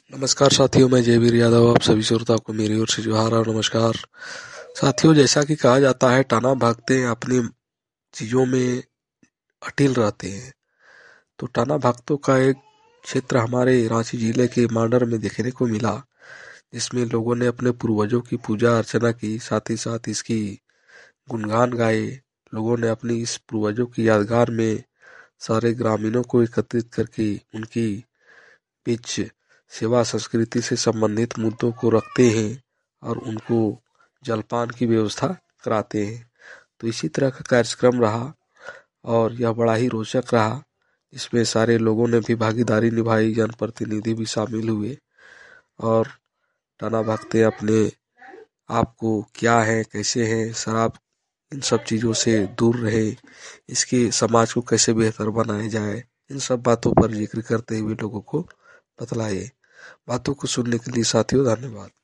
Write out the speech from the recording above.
नमस्कार साथियों, मैं जयवीर यादव आप सभी श्रोता को मेरी ओर से जोहार और नमस्कार। साथियों, जैसा कि कहा जाता है टाना भागते अपनी चीजों में अटिल रहते हैं। तो टाना भक्तों का एक क्षेत्र हमारे रांची जिले के मांडर में देखने को मिला, जिसमें लोगों ने अपने पूर्वजों की पूजा अर्चना की, साथ ही साथ इसकी गुणगान गाए। लोगों ने अपनी इस पूर्वजों की यादगार में सारे ग्रामीणों को एकत्रित करके उनकी बीच सेवा संस्कृति से संबंधित मुद्दों को रखते हैं और उनको जलपान की व्यवस्था कराते हैं। तो इसी तरह का कार्यक्रम रहा और यह बड़ा ही रोचक रहा। इसमें सारे लोगों ने भी भागीदारी निभाई, जनप्रतिनिधि भी शामिल हुए और टाना भगते अपने आप को क्या है, कैसे हैं, शराब इन सब चीज़ों से दूर रहे, इसके समाज को कैसे बेहतर बनाया जाए, इन सब बातों पर जिक्र करते हुए लोगों को बतलाए। बातों को सुनने के लिए साथियों धन्यवाद।